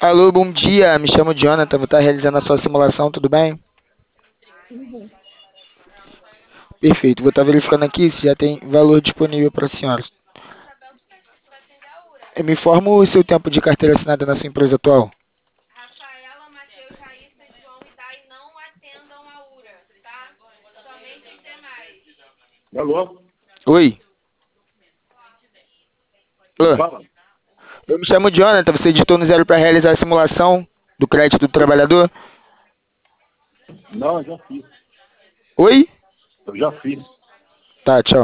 Alô, bom dia. Me chamo Jonathan. Vou estar realizando a sua simulação, tudo bem? Uhum. Perfeito. Vou estar verificando aqui se já tem valor disponível para a senhora. Me informa o seu tempo de carteira assinada na sua empresa atual. Alô? Oi. Quem Alô. fala? Eu me chamo Jonathan. Você digitou no zero para realizar a simulação do crédito do trabalhador? Não, eu já fiz. Oi? Eu já fiz. Tá, tchau.